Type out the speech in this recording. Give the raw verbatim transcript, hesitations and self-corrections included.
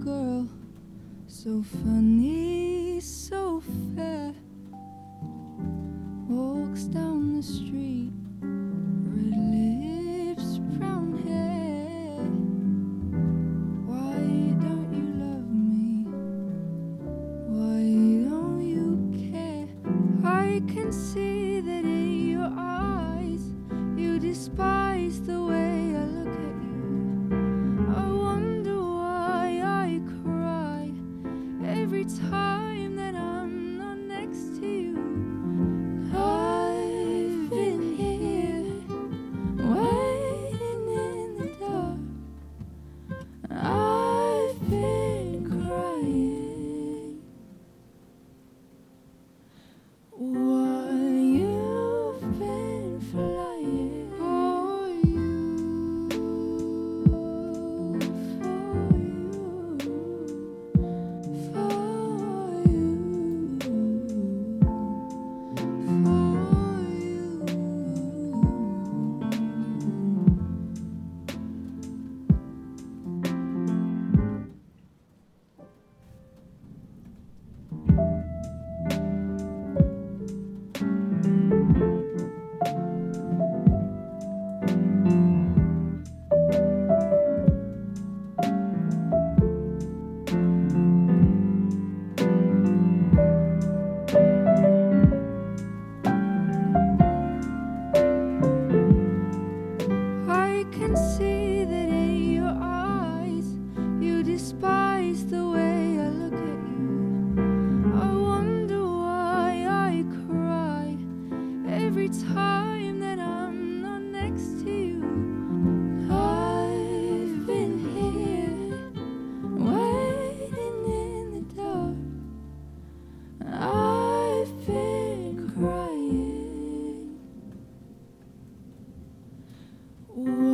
girl, so funny, so fair, walks down the street, red lips, brown hair. Why don't you love me? Why don't you care? I can see that in your eyes you despise the way I look at you. I wonder why I cry every time that I'm not next to you. I've been here waiting in the dark. I've been crying while you've been flying. For you, for you, for I can see that in your eyes you despise the way I look at you. I wonder why I cry every time that I'm not next to you. I've been here waiting in the dark. I've been crying.